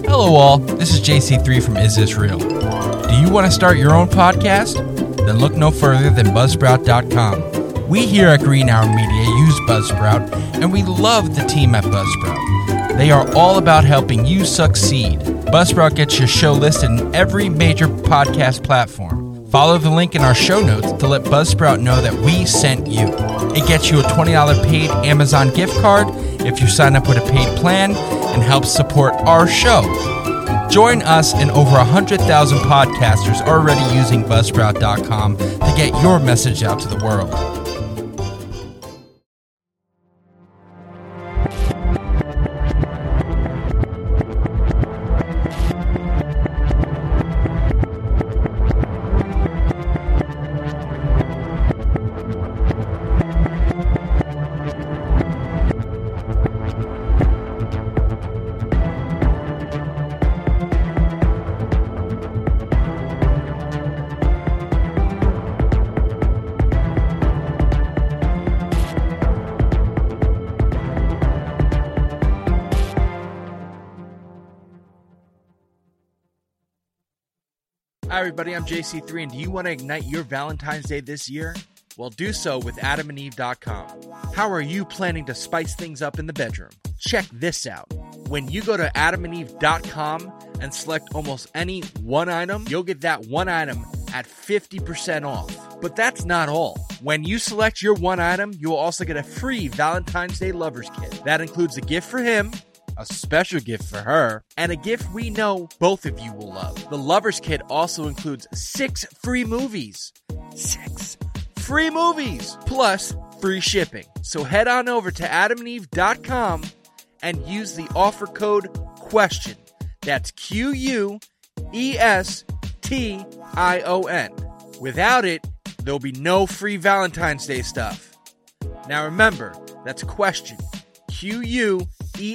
Hello all, this is JC3 from Is This Real? Do you want to start your own podcast? Then look no further than Buzzsprout.com. We here at Green Hour Media use Buzzsprout, and we love the team at Buzzsprout. They are all about helping you succeed. Buzzsprout gets your show listed in every major podcast platform. Follow the link in our show notes to let Buzzsprout know that we sent you. It gets you a $20 paid Amazon gift card if you sign up with a paid plan and helps support our show. Join us and over 100,000 podcasters already using Buzzsprout.com to get your message out to the world. Hi everybody, I'm JC3, and do you want to ignite your Valentine's Day this year? Well, do so with AdamandEve.com. How are you planning to spice things up in the bedroom? Check this out. When you go to AdamandEve.com and select almost any one item, you'll get that one item at 50% off. But that's not all. When you select your one item, you'll also get a free Valentine's Day Lovers Kit. That includes a gift for him, a special gift for her, and a gift we know both of you will love. The Lovers Kit also includes 6 free movies. 6 free movies! Plus free shipping. So head on over to AdamandEve.com and use the offer code QUESTION. That's QUESTION. Without it, there'll be no free Valentine's Day stuff. Now remember, that's QUESTION. QUESTION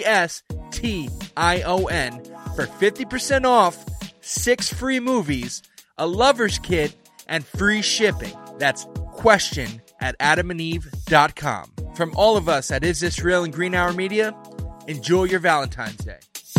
for 50% off, 6 free movies, a Lovers Kit, and free shipping. That's QUESTION at AdamandEve.com. From all of us at Is This Real and Green Hour Media, enjoy your Valentine's Day.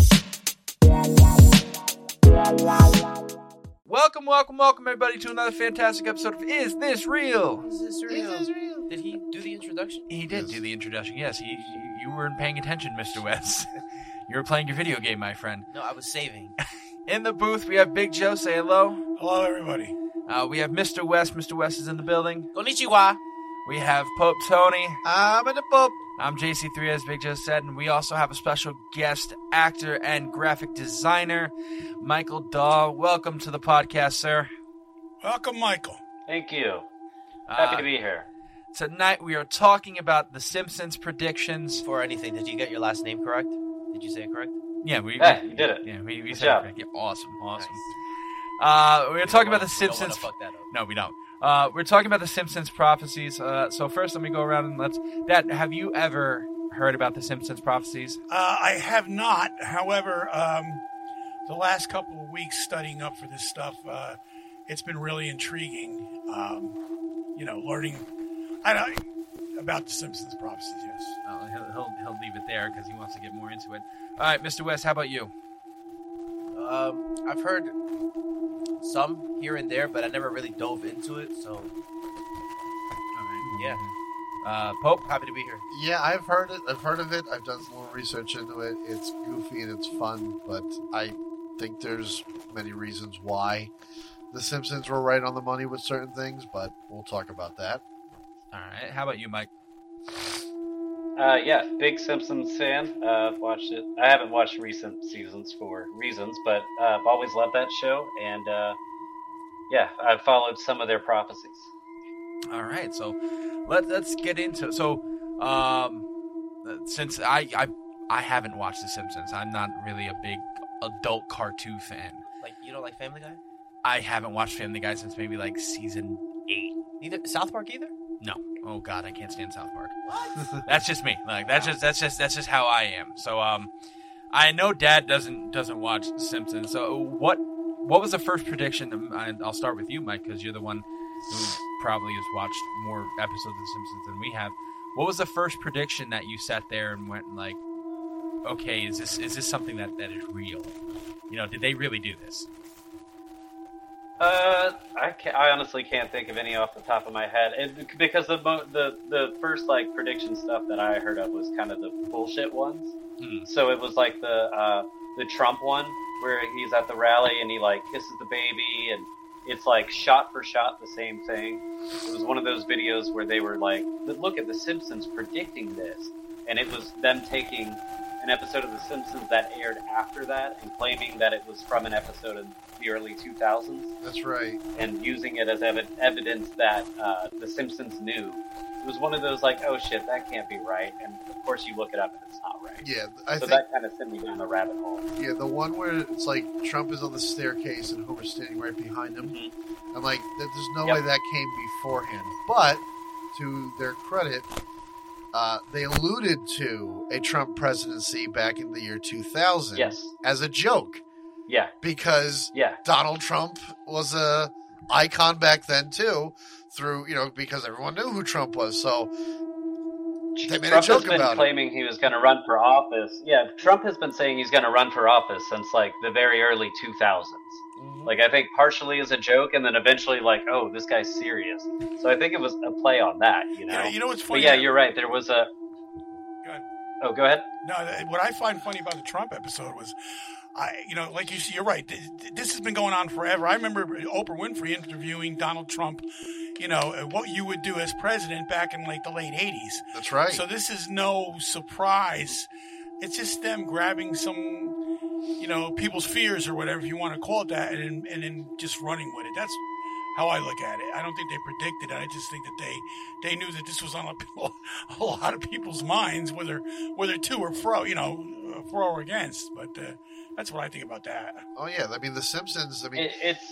Welcome, everybody, to another fantastic episode of Is This Real? Is this real? Is this real? Did he do the introduction? He did do the introduction, yes. You weren't paying attention, Mr. West. You were playing your video game, my friend. No, I was saving. In the booth, we have Big Joe. Say hello. Hello, everybody. We have Mr. West. Mr. West is in the building. Konnichiwa. We have Pope Tony. I'm in the Pope. I'm JC3, as Big Joe said, and we also have a special guest actor and graphic designer, Michael Dahl. Welcome to the podcast, sir. Welcome, Michael. Thank you. Happy to be here. Tonight we are talking about The Simpsons predictions. For anything, did you get your last name correct? Did you say it correct? Yeah, You did it. Yeah, we Good said job. it correct. Yeah, awesome. Nice. We're talking about The We don't Simpsons. wanna fuck that up. No, we don't. We're talking about The Simpsons prophecies. So first, let me go around and Dad, have you ever heard about The Simpsons prophecies? I have not. However, the last couple of weeks studying up for this stuff, it's been really intriguing. Learning about the Simpsons prophecies. Yes. He'll leave it there because he wants to get more into it. All right, Mr. West, how about you? I've heard some here and there, but I never really dove into it, so... All right. Yeah. Pope? Happy to be here. Yeah, I've heard it. I've heard of it. I've done some little research into it. It's goofy and it's fun, but I think there's many reasons why the Simpsons were right on the money with certain things, but we'll talk about that. All right. How about you, Mike? Yeah, big Simpsons fan. I've watched it. I haven't watched recent seasons for reasons, but I've always loved that show, and yeah, I've followed some of their prophecies. All right. So let's get into it. So since I haven't watched The Simpsons, I'm not really a big adult cartoon fan. Like, you don't like Family Guy? I haven't watched Family Guy since maybe like season 8. Neither South Park either? No. Oh God, I can't stand South Park. What? That's just me. Like that's just how I am. So I know Dad doesn't watch The Simpsons. So what was the first prediction? And I'll start with you, Mike, because you're the one who probably has watched more episodes of The Simpsons than we have. What was the first prediction that you sat there and went like, okay, is this something that is real? Did they really do this? I honestly can't think of any off the top of my head, because the first prediction stuff that I heard of was kind of the bullshit ones. So it was like the Trump one where he's at the rally and he kisses the baby, and it's shot for shot the same thing. It was one of those videos where they were like, look at The Simpsons predicting this, and it was them taking an episode of The Simpsons that aired after that and claiming that it was from an episode in the early 2000s. That's right. And using it as evidence that The Simpsons knew. It was one of those oh shit, that can't be right. And of course you look it up and it's not right. Yeah, I think that kind of sent me down the rabbit hole. Yeah, the one where it's Trump is on the staircase and Homer's standing right behind him. Mm-hmm. I'm there's no way that came beforehand. But to their credit, they alluded to a Trump presidency back in the year 2000 as a joke. Yeah. Because Donald Trump was a icon back then too, because everyone knew who Trump was. So they made a joke about it. Trump has been claiming he was going to run for office. Yeah, Trump has been saying he's going to run for office since the very early 2000s. Mm-hmm. I think partially as a joke, and then eventually oh, this guy's serious. So I think it was a play on that, Yeah, you know what's funny? But yeah, you're right. There was a... Go ahead. Oh, go ahead. No, what I find funny about the Trump episode was, like you see, you're right. This has been going on forever. I remember Oprah Winfrey interviewing Donald Trump, what you would do as president back in the late 80s. That's right. So this is no surprise. It's just them grabbing some, people's fears or whatever, if you want to call it that, and then just running with it. That's how I look at it. I don't think they predicted it. I just think that they knew that this was on a lot of people's minds, whether to or fro, for or against. But that's what I think about that. Oh yeah, I mean The Simpsons. I mean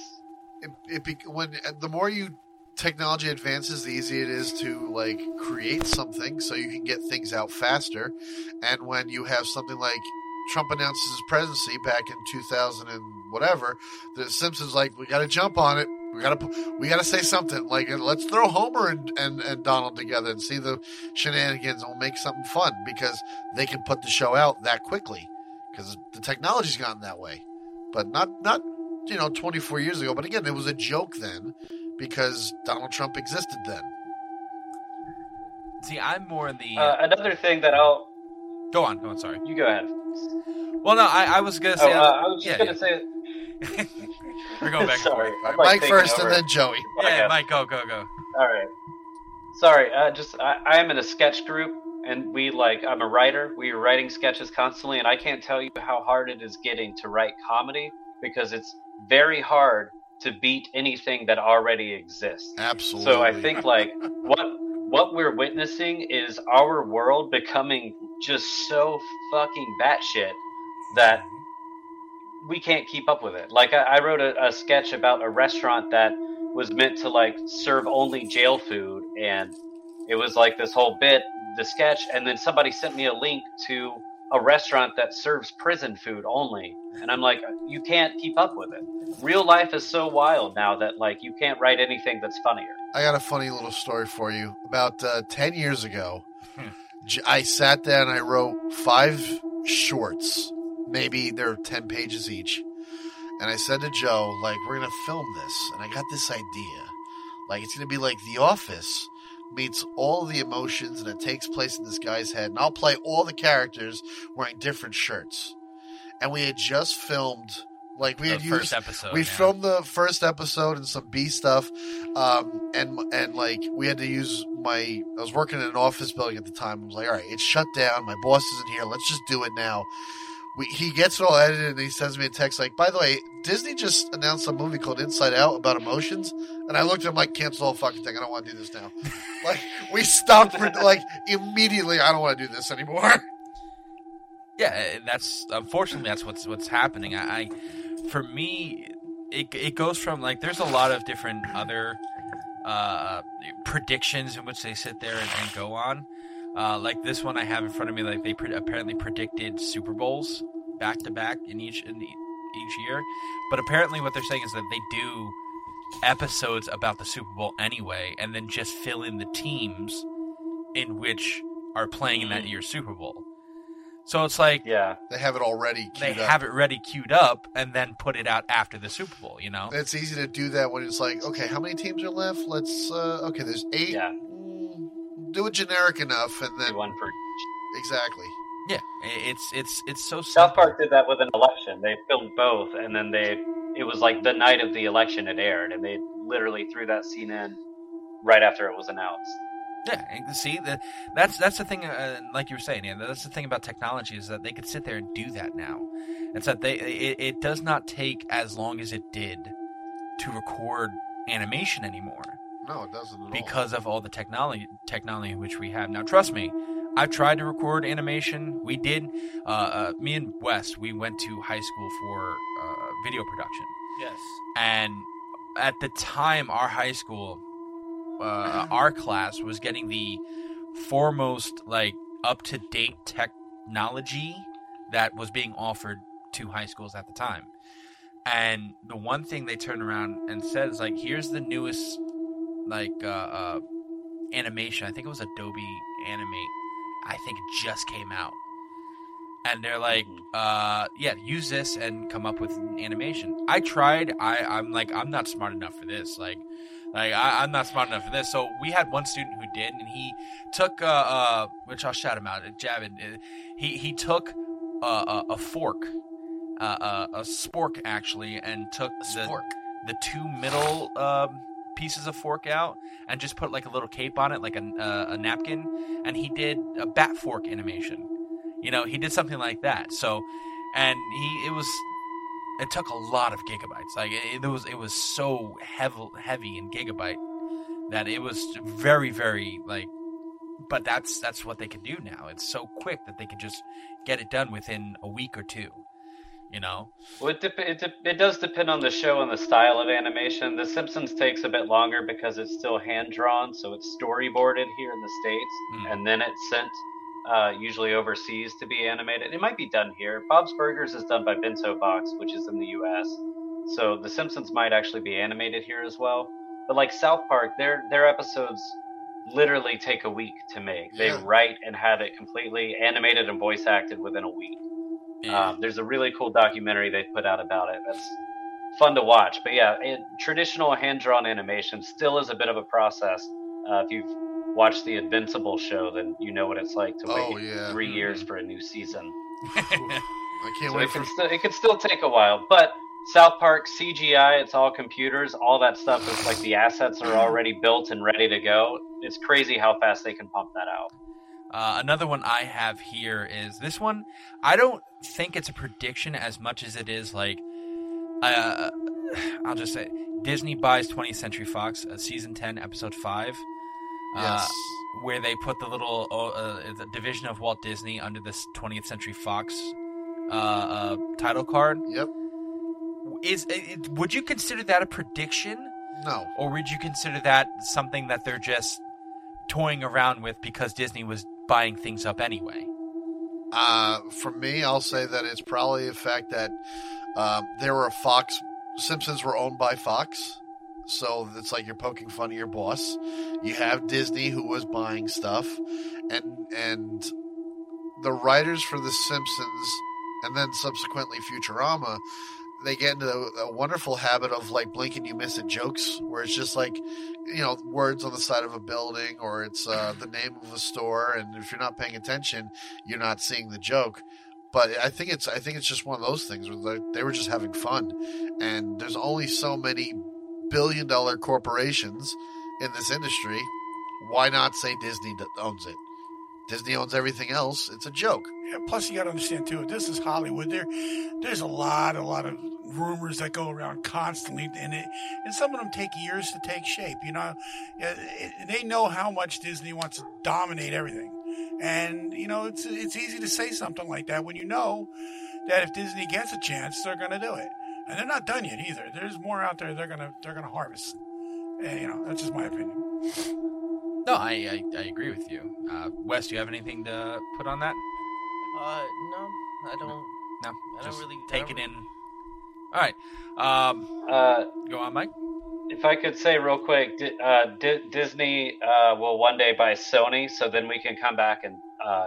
when the more technology advances, the easier it is to create something, so you can get things out faster. And when you have something like Trump announces his presidency back in 2000 and whatever, The Simpsons we got to jump on it. We gotta say something let's throw Homer and Donald together and see the shenanigans, and we'll make something fun because they can put the show out that quickly because the technology's gotten that way. But not 24 years ago. But again, it was a joke then because Donald Trump existed then. See, I'm more in the another thing that I'll go on. Sorry, you go ahead. Well, no, I was gonna say. I was just gonna say. We're going back. Sorry, Mike first, and then Joey. Yeah, Mike, go. All right. Sorry, I am in a sketch group, and I'm a writer. We are writing sketches constantly, and I can't tell you how hard it is getting to write comedy because it's very hard to beat anything that already exists. Absolutely. So I think what we're witnessing is our world becoming just so fucking batshit that we can't keep up with it. I wrote a sketch about a restaurant that was meant to serve only jail food, and it was this whole bit, the sketch, and then somebody sent me a link to a restaurant that serves prison food only, and I'm you can't keep up with it. Real life is so wild now that you can't write anything that's funnier. I got a funny little story for you. About 10 years ago, I sat down and I wrote 5 shorts. Maybe they're 10 pages each. And I said to Joe, we're going to film this. And I got this idea. It's going to be like The Office meets all the emotions, and it takes place in this guy's head. And I'll play all the characters wearing different shirts. And we had just filmed, first episode. We filmed the first episode and some B stuff. And we had to use I was working in an office building at the time. I was all right, it's shut down. My boss isn't here. Let's just do it now. He gets it all edited, and he sends me a text by the way, Disney just announced a movie called Inside Out about emotions. And I looked at him cancel the whole fucking thing. I don't want to do this now. We stopped for, immediately. I don't want to do this anymore. Yeah, unfortunately that's what's happening. For me, it goes from there's a lot of different other predictions in which they sit there and go on. This one I have in front of me, they apparently predicted Super Bowls back to back in each year, but apparently what they're saying is that they do episodes about the Super Bowl anyway, and then just fill in the teams in which are playing in that year's Super Bowl. So it's like Yeah. They have it already they queued up. have it ready queued up and then put it out after the Super Bowl, you know? It's easy to do that when it's like, okay, how many teams are left? Let's, okay, there's 8. Yeah. Do it generic enough, and then Do one for exactly. Yeah, it's so simple. South Park did that with an election. They filmed both, and then it was like the night of the election it aired, and they literally threw that scene in right after it was announced. Yeah, and see that's the thing. Like you were saying, Ian, that's the thing about technology is that they could sit there and do that now. It's that it does not take as long as it did to record animation anymore No, it doesn't at all. because of all the technology which we have now. Trust me, I've tried to record animation. We did. Me and Wes, we went to high school for video production, Yes. and at the time, our high school. Our class was getting the foremost, like, up-to-date technology that was being offered to high schools at the time. And the one thing they turned around and said is, like, here's the newest, like, animation. I think it was Adobe Animate. I think it just came out. And they're like, yeah, use this and come up with an animation. I tried. I'm like, I'm not smart enough for this. I'm not smart enough for this. So we had one student who did, and he took, which I'll shout him out, Javid. He took a fork, a spork actually, and took the two middle pieces of fork out, and just put like a little cape on it, like a napkin, and he did a bat fork animation. You know, he did something like that. So, and it took a lot of gigabytes. Like it was so heavy in gigabyte that it was very, very like. But that's what they can do now. It's so quick that they can just get it done within a week or two. You know. Well, it does depend on the show and the style of animation. The Simpsons takes a bit longer because it's still hand drawn, so it's storyboarded here in the States, and then it's sent usually overseas to be animated. It might be done here. Bob's Burgers is done by Bento Box, which is in the U.S. So the Simpsons might actually be animated here as well. But like South Park, their episodes literally take a week to make. They write and have it completely animated and voice acted within a week. Yeah. There's a really cool documentary they put out about it that's fun to watch. But yeah, traditional hand-drawn animation still is a bit of a process. If you've watched the Invincible show, then you know what it's like to wait 3 years for a new season. I can't So wait for it can still take a while. But South Park, CGI, it's all computers. All that stuff is like the assets are already built and ready to go. It's crazy how fast they can pump that out. Another one I have here is this one. I don't think it's a prediction as much as it is like, I'll just say Disney buys 20th Century Fox, season 10, episode 5. Yes. Where they put the little the division of Walt Disney under this 20th Century Fox title card. Yep. Would you consider that a prediction? No. Or would you consider that something that they're just toying around with because Disney was buying things up anyway? For me, I'll say that it's probably the fact that there were Simpsons were owned by Fox. So it's like you're poking fun at your boss. You have Disney, who was buying stuff, and the writers for The Simpsons, and then subsequently Futurama, they get into a wonderful habit of like blink and you miss it jokes, where it's just like, words on the side of a building, or it's the name of a store, and if you're not paying attention, you're not seeing the joke. But I think it's just one of those things where they were just having fun, and there's only so many billion-dollar corporations in this industry. Why not say Disney owns it? Disney owns everything else. It's a joke. Yeah, plus, you got to understand too. This is Hollywood. There's a lot of rumors that go around constantly, and some of them take years to take shape. They know how much Disney wants to dominate everything, and it's easy to say something like that when you know that if Disney gets a chance, they're going to do it, and they're not done yet either. There's more out there they're gonna harvest. And, that's just my opinion. No, I agree with you. Wes, do you have anything to put on that? No, I don't. No, I don't just really take I don't it in. All right. Go on, Mike. If I could say real quick, Disney will one day buy Sony, so then we can come back and you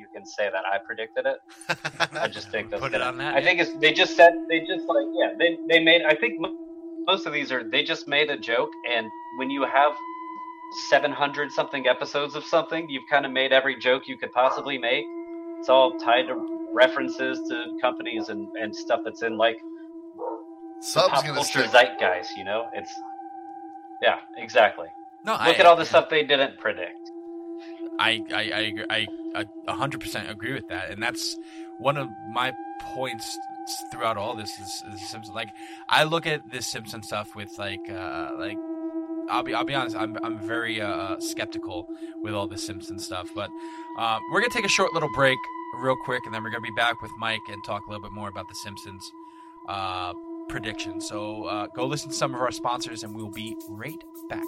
and say that I predicted it. I just think that's Put it on that. I think it's they just made. I think most of these they just made a joke, and when you have 700 something episodes of something, you've kind of made every joke you could possibly make. It's all tied to references to companies and stuff that's in like Sub's pop gonna culture stick. zeitgeist. You know, it's exactly. No, Look at all the stuff they didn't predict. I agree. I 100% agree with that, and that's one of my points throughout all this is Simpsons. Like, I look at this Simpson stuff with like I'll be honest, I'm very skeptical with all this Simpson stuff. But we're gonna take a short little break, real quick, and then we're gonna be back with Mike and talk a little bit more about the Simpsons predictions. So go listen to some of our sponsors, and we'll be right back.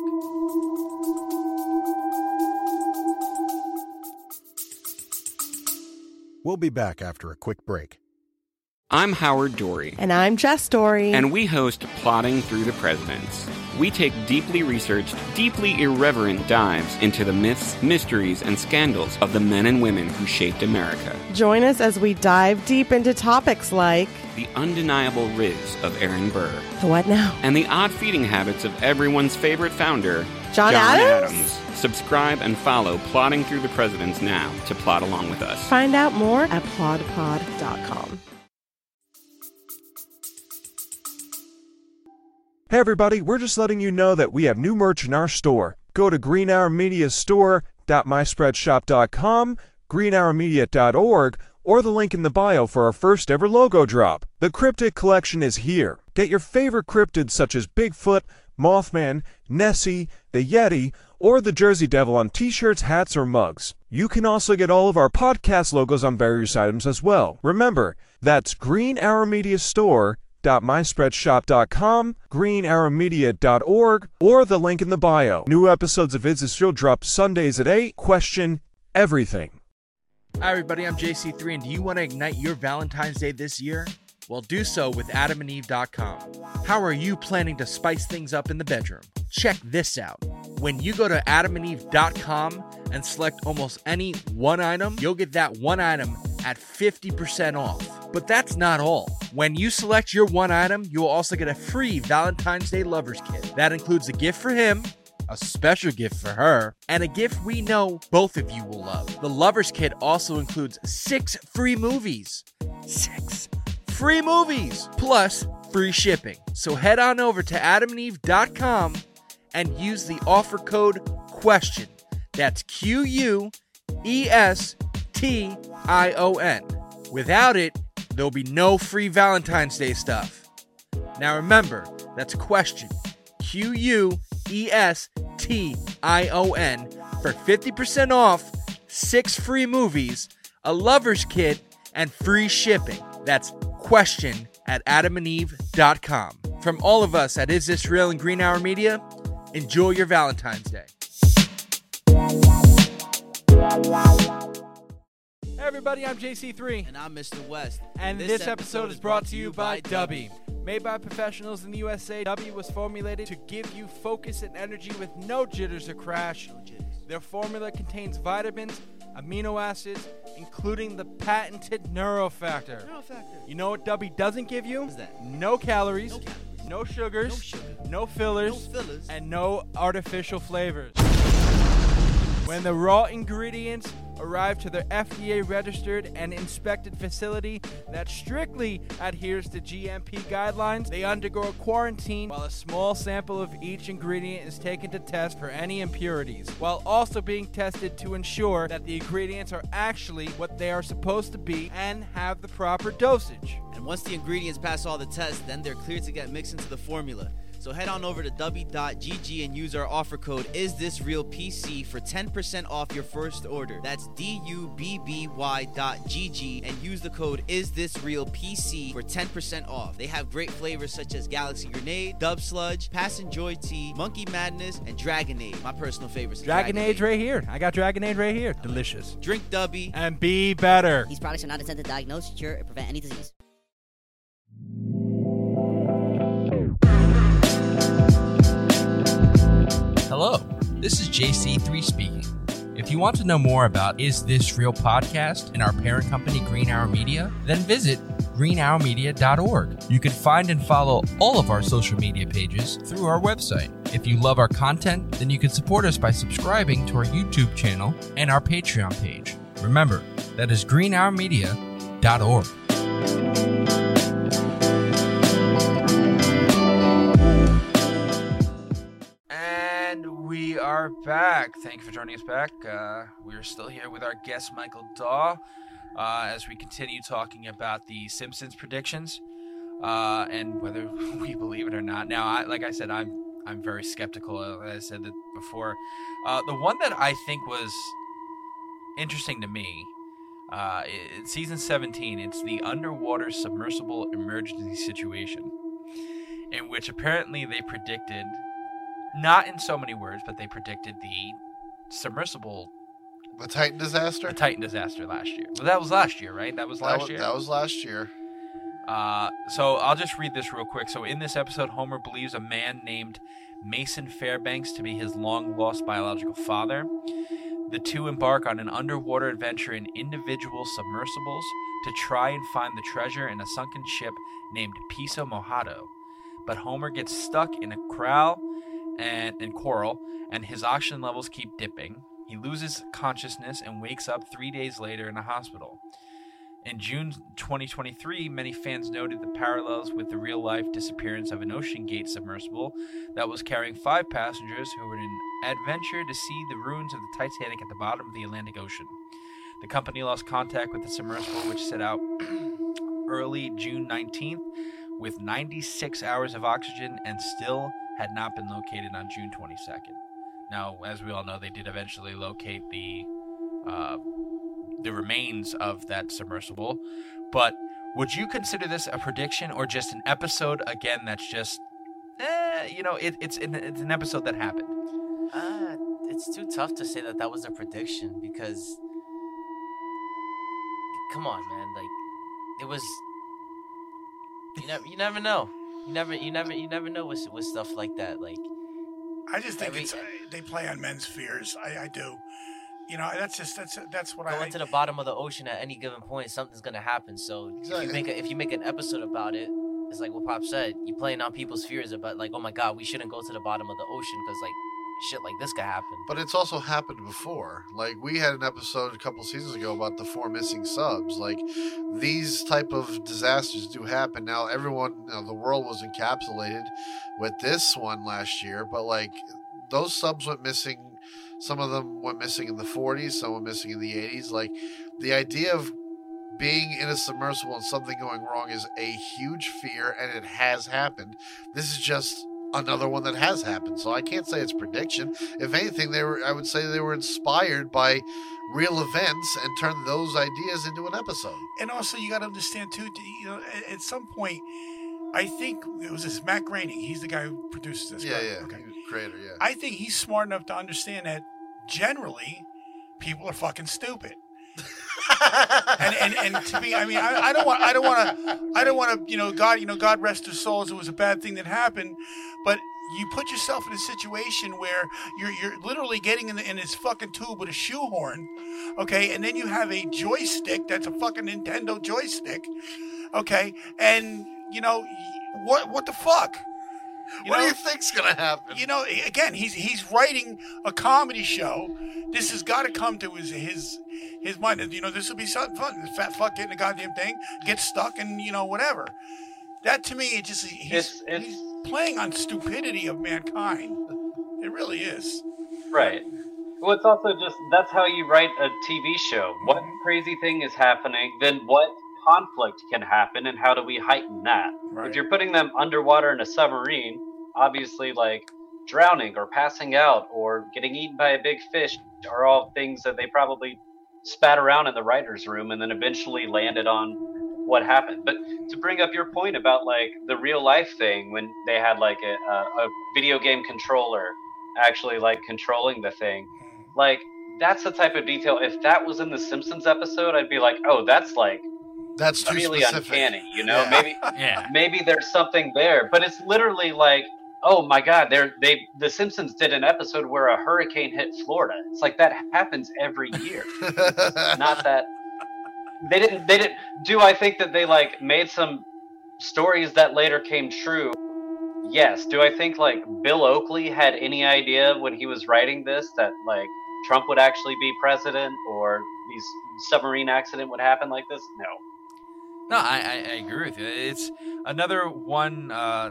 We'll be back after a quick break. I'm Howard Dory. And I'm Jess Dory. And we host Plotting Through the Presidents. We take deeply researched, deeply irreverent dives into the myths, mysteries, and scandals of the men and women who shaped America. Join us as we dive deep into topics like the undeniable riz of Aaron Burr. The what now? And the odd feeding habits of everyone's favorite founder, John Adams? Subscribe and follow Plotting Through the Presidents now to plot along with us. Find out more at plodpod.com. Hey everybody, we're just letting you know that we have new merch in our store. Go to greenhourmediastore.myspreadshop.com, greenhourmedia.org, or the link in the bio for our first ever logo drop. The Cryptid Collection is here. Get your favorite cryptids such as Bigfoot, Mothman, Nessie, the Yeti, or the Jersey Devil on t-shirts, hats, or mugs. You can also get all of our podcast logos on various items as well. Remember, that's greenhourmediastore.myspreadshop.com, greenhourmedia.org, or the link in the bio. New episodes of Is This Real drop Sundays at 8. Question everything. Hi everybody, I'm JC3, and do you want to ignite your Valentine's Day this year? Well, do so with AdamandEve.com. How are you planning to spice things up in the bedroom? Check this out. When you go to AdamandEve.com and select almost any one item, you'll get that one item at 50% off. But that's not all. When you select your one item, you'll also get a free Valentine's Day Lovers Kit. That includes a gift for him, a special gift for her, and a gift we know both of you will love. The Lovers Kit also includes 6 free movies. 6 free movies! Plus free shipping. So head on over to AdamandEve.com and use the offer code QUESTION. That's QUESTION. Without it, there'll be no free Valentine's Day stuff. Now remember, that's QUESTION. QUESTION for 50% off, 6 free movies, a lover's kit, and free shipping. That's QUESTION at AdamandEve.com. From all of us at Is This Real and Green Hour Media, enjoy your Valentine's Day. Hey everybody, I'm JC3. And I'm Mr. West. And this episode is brought to you by Dubby. Made by professionals in the USA, Dubby was formulated to give you focus and energy with no jitters or crash. Their formula contains vitamins, amino acids, including the patented Neurofactor. You know what Dubby doesn't give you? What's that? No calories, no sugars, no fillers, and no artificial flavors. When the raw ingredients arrive to their FDA-registered and inspected facility that strictly adheres to GMP guidelines, they undergo a quarantine while a small sample of each ingredient is taken to test for any impurities, while also being tested to ensure that the ingredients are actually what they are supposed to be and have the proper dosage. And once the ingredients pass all the tests, then they're cleared to get mixed into the formula. So head on over to Dubby.gg and use our offer code IsThisRealPC for 10% off your first order. That's DUBBY.gg and use the code IsThisRealPC for 10% off. They have great flavors such as Galaxy Grenade, Dub Sludge, Passion Joy Tea, Monkey Madness, and Dragonade. My personal favorites. Dragonade right here. I got Dragonade right here. Delicious. Drink Dubby and be better. These products are not intended to diagnose, cure, or prevent any disease. Hello, this is JC3 speaking. If you want to know more about Is This Real Podcast and our parent company, Green Hour Media, then visit greenhourmedia.org. You can find and follow all of our social media pages through our website. If you love our content, then you can support us by subscribing to our YouTube channel and our Patreon page. Remember, that is greenhourmedia.org. And we are back. Thank you for joining us back. We are still here with our guest, Michael Daw, as we continue talking about the Simpsons predictions and whether we believe it or not. Now, like I said, I'm very skeptical. As I said that before. The one that I think was interesting to me, in season 17, it's the underwater submersible emergency situation, in which apparently they predicted, not in so many words, but they predicted the submersible... The Titan disaster? The Titan disaster last year. Well, that was last year, right? That was last year? That was last year. So I'll just read this real quick. So in this episode, Homer believes a man named Mason Fairbanks to be his long-lost biological father. The two embark on an underwater adventure in individual submersibles to try and find the treasure in a sunken ship named Piso Mojado. But Homer gets stuck in a coral, and his oxygen levels keep dipping. He loses consciousness and wakes up 3 days later in a hospital. In June 2023, many fans noted the parallels with the real-life disappearance of an OceanGate submersible that was carrying 5 passengers who were in an adventure to see the ruins of the Titanic at the bottom of the Atlantic Ocean. The company lost contact with the submersible, which set out early June 19th with 96 hours of oxygen and still had not been located on June 22nd. Now, as we all know, they did eventually locate the remains of that submersible, but would you consider this a prediction or just an episode again that's just it's an episode that happened? It's too tough to say that was a prediction, because come on, man, like it was, you never know, you never know with stuff like that. Like, I just think they play on men's fears. I do. That's what going to the bottom of the ocean at any given point, something's gonna happen. So exactly. if you make an episode about it, it's like what Pop said. You're playing on people's fears about, like, oh my God, we shouldn't go to the bottom of the ocean because like shit like this could happen. But it's also happened before. Like, we had an episode a couple seasons ago about the 4 missing subs. Like, these type of disasters do happen. Now, everyone, the world was encapsulated with this one last year, but like those subs went missing. Some of them went missing in the 40s, some went missing in the 80s. Like, the idea of being in a submersible and something going wrong is a huge fear, and it has happened. This is just another one that has happened, so I can't say it's prediction. If anything, I would say they were inspired by real events and turned those ideas into an episode. And also, you got to understand too. At some point, I think it was this Matt Groening. He's the guy who produces this. Yeah, right? yeah, Okay. Creator. Yeah. I think he's smart enough to understand that generally people are fucking stupid. and to me, I mean, I don't want to, God rest their souls. It was a bad thing that happened, but you put yourself in a situation where you're literally getting in this fucking tube with a shoehorn, okay, and then you have a joystick that's a fucking Nintendo joystick, okay, and what the fuck? What do you think's gonna happen? Again, he's writing a comedy show. This has got to come to his mind. This will be something fun. This fat fuck getting a goddamn thing, gets stuck, and whatever. That to me, he's playing on stupidity of mankind. It really is. Right. Well, it's also just that's how you write a TV show. What crazy thing is happening? Then what conflict can happen, and how do we heighten that? Right. If you're putting them underwater in a submarine, obviously, like drowning or passing out or getting eaten by a big fish are all things that they probably spat around in the writer's room and then eventually landed on what happened. But to bring up your point about like the real life thing, when they had like a video game controller actually like controlling the thing, like that's the type of detail. If that was in the Simpsons episode, I'd be like, oh, that's too really specific. Uncanny, maybe there's something there. But it's literally like oh my God, the Simpsons did an episode where a hurricane hit Florida. It's like that happens every year. Not that they didn't. Do I think that they like made some stories that later came true? Yes. Do I think like Bill Oakley had any idea when he was writing this that like Trump would actually be president or these submarine accident would happen like this? No. No, I agree with you. It's another one.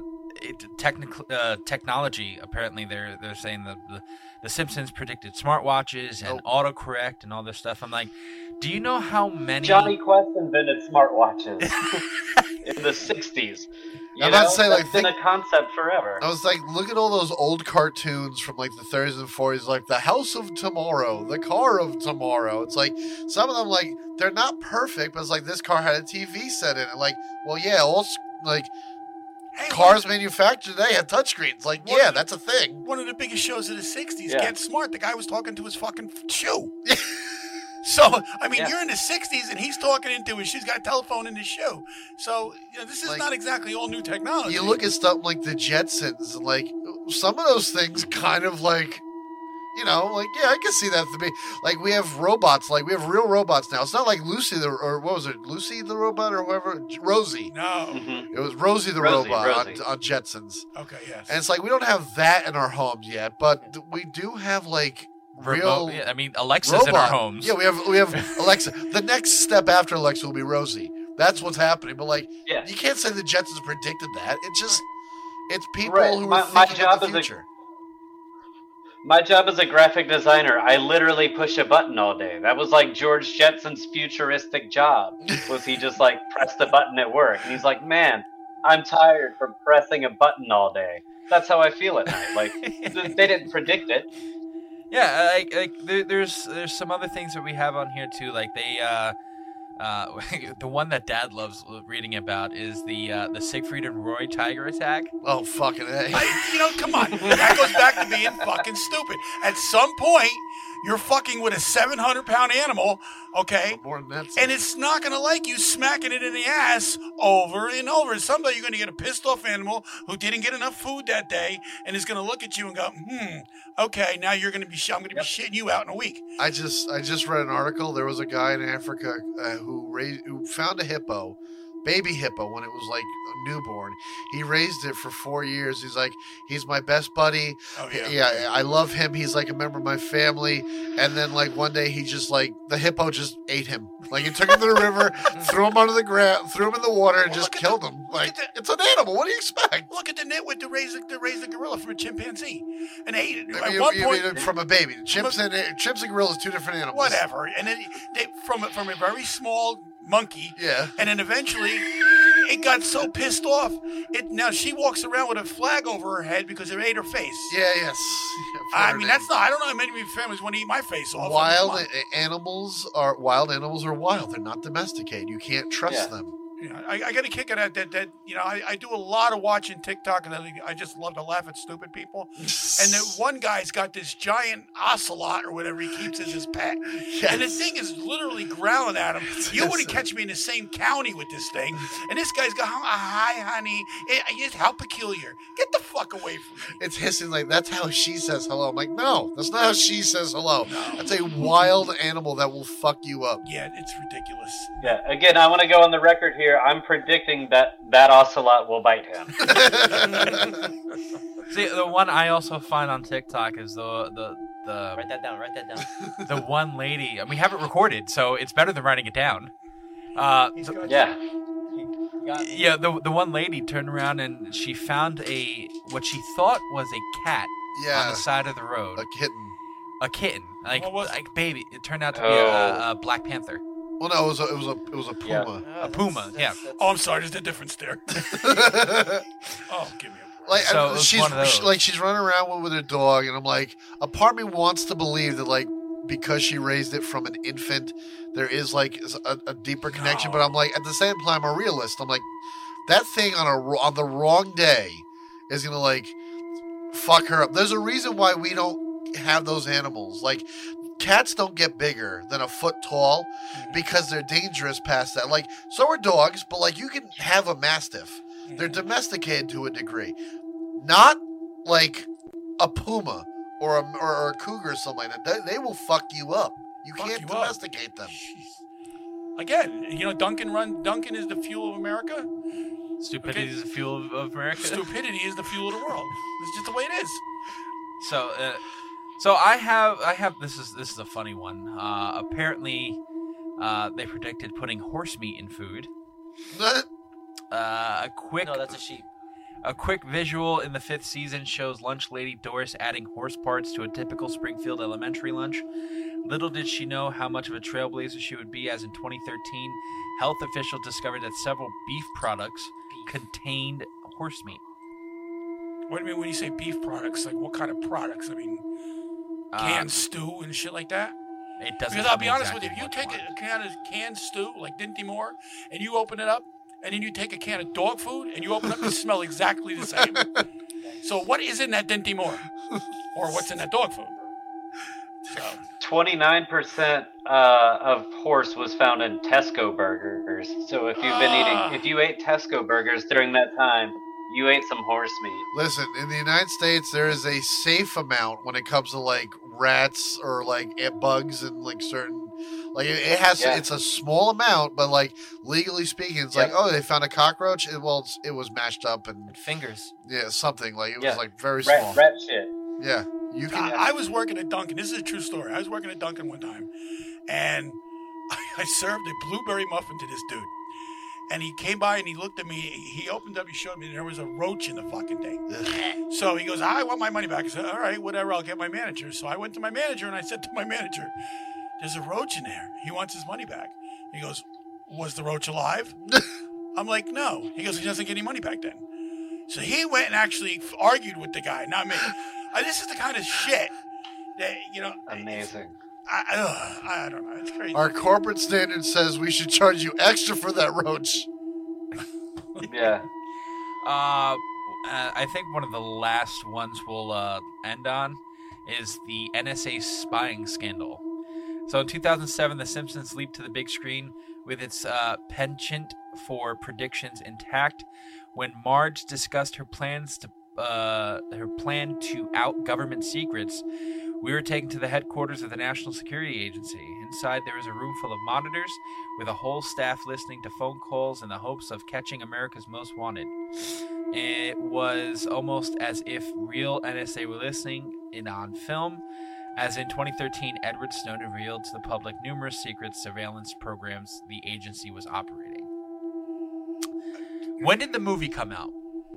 Technology. Apparently, they're saying the Simpsons predicted smartwatches and autocorrect and all this stuff. I'm like, do you know how many? Johnny Quest invented smartwatches in the '60s. I'm about to say, like, it's been a concept forever. I was like, look at all those old cartoons from like the 30s and 40s, like the House of Tomorrow, the Car of Tomorrow. It's like some of them, like, they're not perfect, but it's like this car had a TV set in it. Like, well, yeah, all like cars manufactured today had touchscreens. Like, yeah, that's a thing. One of the biggest shows of the '60s, Yeah. Get Smart. The guy was talking to his fucking shoe. So, I mean, you're in the '60s and he's talking into his shoe. He's got a telephone in his shoe. So, this is Like, not exactly all new technology. You look at stuff like the Jetsons, and like some of those things kind of like, you know, like, yeah, I can see that to be like we have robots, like we have real robots now. It's not like Lucy or what was it, Lucy the robot or whoever, Rosie. No. It was Rosie the robot on Jetsons. Okay, yes. And it's like we don't have that in our homes yet, but we do have like real. Yeah, I mean, Alexa's in our homes. Yeah, we have Alexa. The next step after Alexa will be Rosie. That's what's happening. But like, you can't say the Jetsons predicted that. It's people who are thinking of the future. My job as a graphic designer, I literally push a button all day. That was like George Jetson's futuristic job. Was he just like press the button at work? And he's like, man, I'm tired from pressing a button all day. That's how I feel at night. Like they didn't predict it. Yeah, there's some other things that we have on here too. Like they, the one that Dad loves reading about is the Siegfried and Roy tiger attack. Oh, fucking A. Come on. That goes back to being fucking stupid. At some point, you're fucking with a 700-pound animal, okay? More than that. And it's not going to like you smacking it in the ass over and over. Someday you're going to get a pissed-off animal who didn't get enough food that day and is going to look at you and go, okay, now you're going to be I'm going to be shitting you out in a week. I just read an article. There was a guy in Africa who found a hippo, baby hippo, when it was like a newborn. He raised it for 4 years. He's like, he's my best buddy. Oh, yeah. Yeah, I love him. He's like a member of my family. And then like one day he just like, the hippo just ate him. Like he took him to the river, threw him under the ground, threw him in the water, and just killed him. Like, it's an animal. What do you expect? Look at the nitwit to raise the gorilla from a chimpanzee. And ate it. I mean, At one you point, mean from a baby. Chimps and gorillas, two different animals. whatever. And then from a very small monkey. Yeah. And then eventually it got so pissed off. Now she walks around with a flag over her head because it ate her face. Yeah, yes. I mean, that's not. I don't know how many families want to eat my face off. Wild animals are wild. They're not domesticated. You can't trust them. I got a kick at that. I do a lot of watching TikTok, and I just love to laugh at stupid people. And the one guy's got this giant ocelot or whatever he keeps as his pet, and the thing is literally growling at him. You wouldn't catch me in the same county with this thing. And this guy's going, "Hi, honey. How peculiar! Get the fuck away from me!" It's hissing like that's how she says hello. I'm like, no, that's not how she says hello. No. That's a wild animal that will fuck you up. Yeah, it's ridiculous. Yeah. Again, I want to go on the record here. I'm predicting that ocelot will bite him. See, the one I also find on TikTok is the Write that down. the one lady. I mean, we have it recorded, so it's better than writing it down. Yeah. Yeah, the one lady turned around and she found what she thought was a cat on the side of the road. A kitten. Like baby. It turned out to be a Black Panther. Well, no, it was a puma. Yeah. A puma, yeah. Oh, I'm sorry. There's a difference there. Oh, give me a break. Like, so she's running around with her dog, and I'm like, a part of me wants to believe that, like, because she raised it from an infant, there is, like, a deeper connection. But I'm like, at the same time, I'm a realist. I'm like, that thing on the wrong day is going to, like, fuck her up. There's a reason why we don't have those animals. Like, cats don't get bigger than a foot tall because they're dangerous past that. Like, so are dogs, but, like, you can have a Mastiff. They're domesticated to a degree. Not like a puma or a cougar or something like that, they will fuck you up. You can't domesticate them. Again, Duncan is the fuel of America. Stupidity is the fuel of America. Stupidity is the fuel of the world. It's just the way it is. So I have this is a funny one. Apparently, they predicted putting horse meat in food. No, that's a sheep. A quick visual in the 5th season shows lunch lady Doris adding horse parts to a typical Springfield elementary lunch. Little did she know how much of a trailblazer she would be, as in 2013, health officials discovered that several beef products contained horse meat. What do you mean when you say beef products? Like, what kind of products? I mean, canned stew and shit like that? It doesn't. Because I'll be honest with you, if you take a can of canned stew, like Dinty Moore, and you open it up, and then you take a can of dog food, and you open it up, and smell exactly the same. So what is in that Dinty Moore? Or what's in that dog food? 29% of horse was found in Tesco burgers. So if you ate Tesco burgers during that time, you ate some horse meat. Listen, in the United States, there is a safe amount when it comes to like rats or like bugs and like certain, like it has. It's a small amount, but like legally speaking, it's like, oh, they found a cockroach. It was mashed up and fingers. Yeah, something like it was like very small. Rat shit. Yeah. I was working at Dunkin'. This is a true story. I was working at Dunkin' one time, and I served a blueberry muffin to this dude. And he came by and he looked at me. He opened up. He showed me there was a roach in the fucking thing. So he goes, I want my money back. I said, all right, whatever. I'll get my manager. So I went to my manager and I said to my manager, there's a roach in there. He wants his money back. He goes, was the roach alive? I'm like, no. He goes, he doesn't get any money back then. So he went and actually argued with the guy, not me. This is the kind of shit that, Amazing. I don't know. It's crazy. Our corporate standard says we should charge you extra for that roach. Yeah. I think one of the last ones we'll end on is the NSA spying scandal. So in 2007, The Simpsons leaped to the big screen with its penchant for predictions intact when Marge discussed her plan to out government secrets. We were taken to the headquarters of the National Security Agency. Inside, there was a room full of monitors with a whole staff listening to phone calls in the hopes of catching America's Most Wanted. It was almost as if real NSA were listening in on film, as in 2013, Edward Snowden revealed to the public numerous secret surveillance programs the agency was operating. When did the movie come out?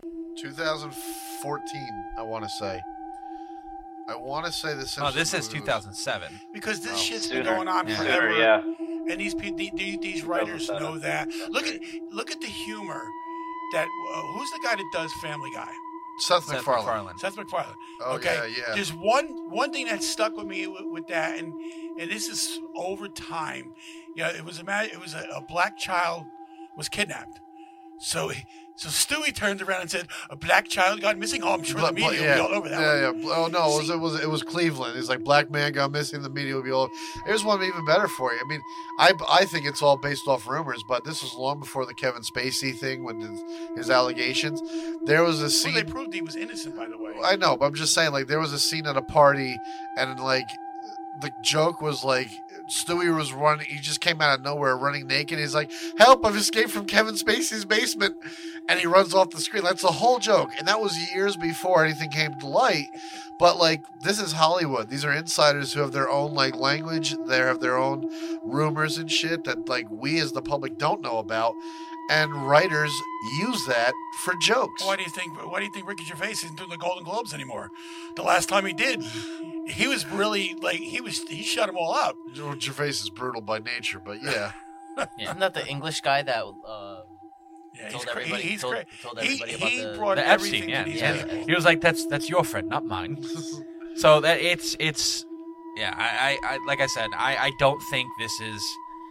2014, I want to say. The Simpsons. Oh, this is 2007. Because this shit's been going on forever. And these writers know that. Look at the humor that. Who's the guy that does Family Guy? Seth MacFarlane. Seth MacFarlane. Oh, okay. Yeah. There's one thing that stuck with me with that, and this is over time. It was a black child was kidnapped. So Stewie turned around and said, "A black child got missing." Oh, I'm sure the media will be all over that. Yeah. Oh no, it was Cleveland. It's like black man got missing. The media will be all over. Here's one even better for you. I mean, I think it's all based off rumors, but this was long before the Kevin Spacey thing when his allegations. There was a scene. Well, they proved he was innocent, by the way. I know, but I'm just saying, like, there was a scene at a party, and like the joke was like, Stewie was running. He just came out of nowhere, running naked. He's like, "Help! I've escaped from Kevin Spacey's basement," and he runs off the screen. That's the whole joke, and that was years before anything came to light. But like, this is Hollywood. These are insiders who have their own like language. They have their own rumors and shit that like we as the public don't know about, and writers use that for jokes. Why do you think Ricky Gervais isn't doing the Golden Globes anymore? The last time he did, he was really like he shut them all up. Gervais is brutal by nature, but yeah. Isn't that the English guy that told everybody about brought the everything Epstein? to these He was like, "That's your friend, not mine." So that it's I like I said, I don't think this is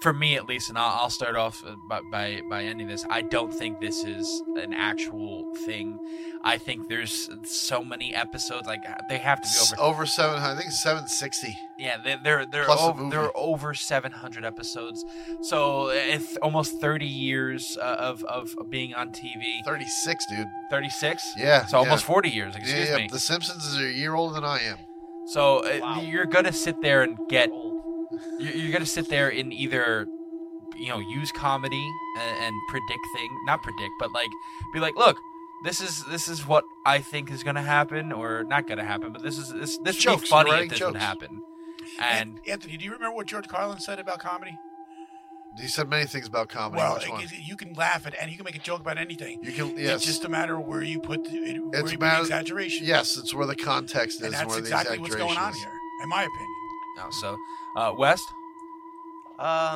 for me at least, and I'll start off by ending this. I don't think this is an actual thing. I think there's so many episodes. Like they have to be over 700. I think 760. Yeah, they're over 700 episodes. So it's almost 30 years of being on TV. 36, dude. 36? Yeah. So almost 40 years. Excuse me. The Simpsons is a year older than I am. So you're gonna sit there and get. You're gonna sit there and either, use comedy and predict not predict, but like be like, look, this is what I think is gonna happen, or not gonna happen, but this would be funny if this would happen. And Anthony, do you remember what George Carlin said about comedy? He said many things about comedy. Well, you can laugh at, and you can make a joke about anything. You can. Yes. It's just a matter of where you put the exaggeration. Yes, it's where the context is. And that's where exactly the what's going on here, in my opinion. So, West? I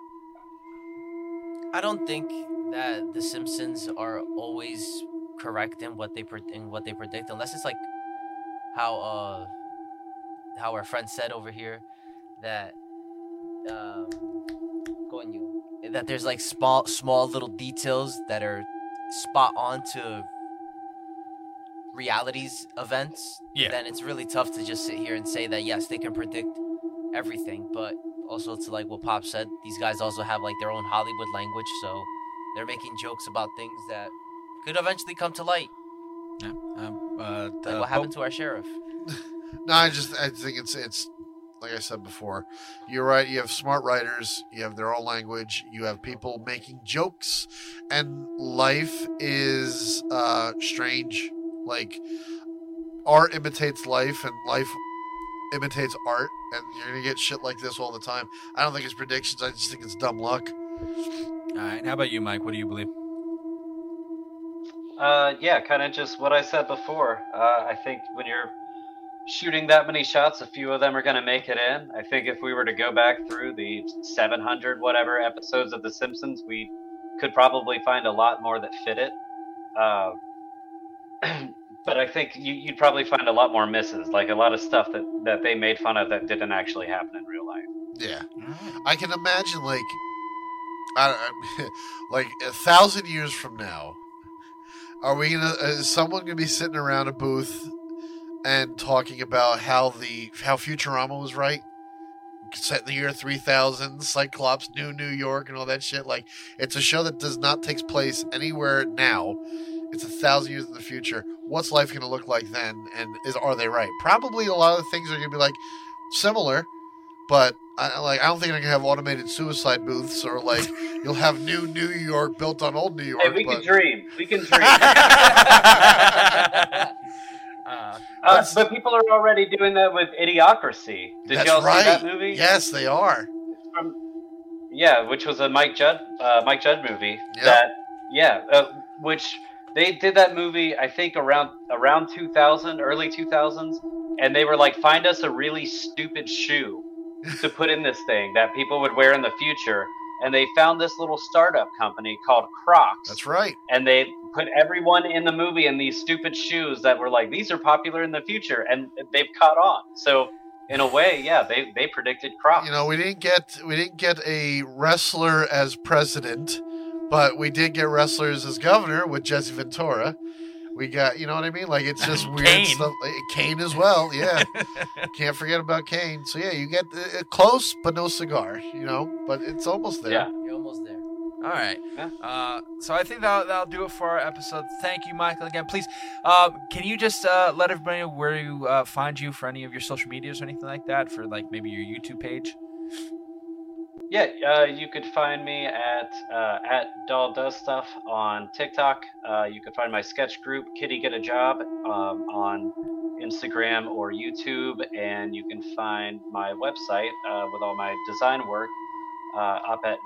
don't think that the Simpsons are always correct in what they predict, unless it's like how our friend said over here that that there's like small little details that are spot on to reality's events. Yeah. Then it's really tough to just sit here and say that yes, they can predict everything, but also to like what Pop said, these guys also have like their own Hollywood language, so they're making jokes about things that could eventually come to light. Yeah. Like what happened to our sheriff? No, I think it's like I said before. You're right. You have smart writers. You have their own language. You have people making jokes, and life is strange. Like art imitates life, and life imitates art, and you're gonna get shit like this all the time. I don't think it's predictions. I just think it's dumb luck. All right. How about you, Mike? What do you believe? Yeah, kind of just what I said before. I think when you're shooting that many shots, a few of them are going to make it in. I think if we were to go back through the 700 whatever episodes of The Simpsons, we could probably find a lot more that fit it. But I think you'd probably find a lot more misses, like a lot of stuff that they made fun of that didn't actually happen in real life. Yeah, I can imagine like 1,000 years from now, is someone gonna be sitting around a booth and talking about how Futurama was right? Set in the year 3000, Cyclops, New York, and all that shit. Like, it's a show that does not take place anywhere now. It's 1,000 years in the future. What's life going to look like then? And are they right? Probably a lot of things are going to be like similar, but I don't think they're going to have automated suicide booths, or like you'll have New York built on old New York. Hey, we can dream. We can dream. But people are already doing that with Idiocracy. Did y'all see that movie? Yes, they are. Which was a Mike Judd movie. Yep. Which they did that movie, I think around 2000, early 2000s, and they were like, find us a really stupid shoe to put in this thing that people would wear in the future. And they found this little startup company called Crocs. That's right. And they put everyone in the movie in these stupid shoes that were like, these are popular in the future, and they've caught on. So in a way, yeah, they predicted Crocs. You know, we didn't get a wrestler as president, but we did get wrestlers as governor with Jesse Ventura. We got, you know what I mean? Like, it's just weird Kane. stuff. Kane as well, yeah. Can't forget about Kane. So, yeah, you get close, but no cigar, you know? But it's almost there. Yeah. You're almost there. All right. Yeah. So I think that'll do it for our episode. Thank you, Michael, again. Please, can you just let everybody know where you find you for any of your social medias or anything like that, for, like, maybe your YouTube page? Yeah, you could find me at Doll Does Stuff on TikTok. You could find my sketch group, Kitty Get a Job, on Instagram or YouTube. And you can find my website with all my design work up at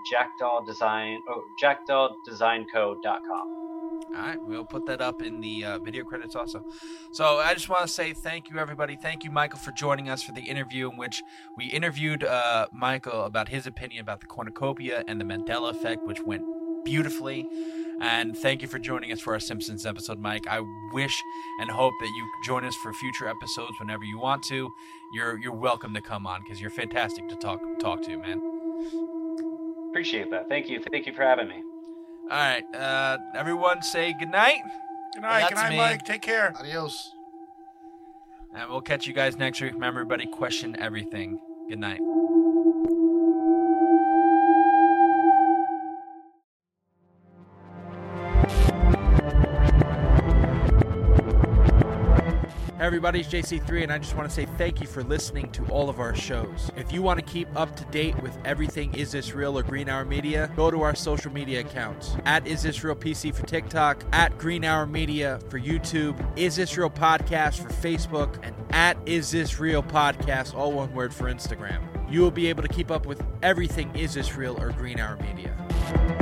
jackdolldesignco.com. All right, we'll put that up in the video credits also. So I just want to say thank you, everybody. Thank you, Michael, for joining us for the interview in which we interviewed Michael about his opinion about the cornucopia and the Mandela effect, which went beautifully. And thank you for joining us for our Simpsons episode, Mike. I wish and hope that you join us for future episodes whenever you want to. You're welcome to come on, because you're fantastic to talk to, man. Appreciate that. Thank you. Thank you for having me. All right, everyone say goodnight. Good night. Good night, Mike. Take care. Adios. And we'll catch you guys next week. Remember, everybody, question everything. Good night. Hey everybody, it's JC3, and I just want to say thank you for listening to all of our shows. If you want to keep up to date with everything Is This Real or Green Hour Media, go to our social media accounts. At Is This Real PC for TikTok, at Green Hour Media for YouTube, Is This Real Podcast for Facebook, and at Is This Real Podcast, all one word, for Instagram. You will be able to keep up with everything Is This Real or Green Hour Media.